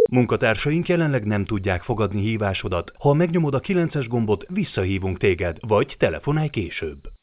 Munkatársaink jelenleg nem tudják fogadni hívásodat. Ha megnyomod a 9-es gombot, visszahívunk téged, vagy telefonálj később.